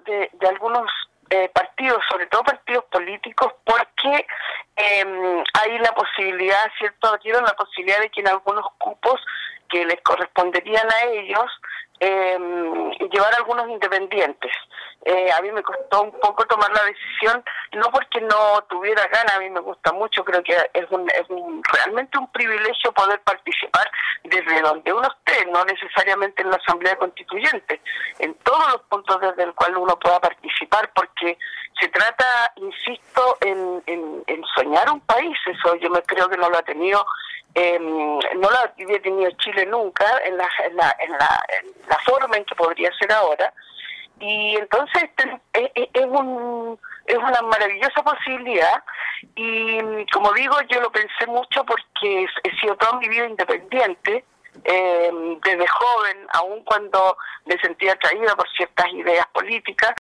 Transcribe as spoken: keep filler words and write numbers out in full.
de, de algunos eh, partidos, sobre todo partidos políticos, porque eh, hay la posibilidad, ¿cierto? Abrieron la posibilidad de que en algunos cupos que les corresponderían a ellos, eh, llevar a algunos independientes. Eh, a mí me costó un poco tomar la decisión, no porque no tuviera ganas, a mí me gusta mucho, creo que es, un, es un, realmente un privilegio poder participar desde donde uno esté, no necesariamente en la Asamblea Constituyente, en todos los puntos desde el cual uno pueda participar, porque se trata, insisto, en, en, en soñar un país. Eso yo me creo que no lo ha tenido, eh, no lo había tenido Chile nunca en la, en la, en la, en la forma en que podría ser ahora. Y entonces es, es, un, es una maravillosa posibilidad, y como digo, yo lo pensé mucho porque he sido toda mi vida independiente, eh, desde joven, aun cuando me sentía atraída por ciertas ideas políticas.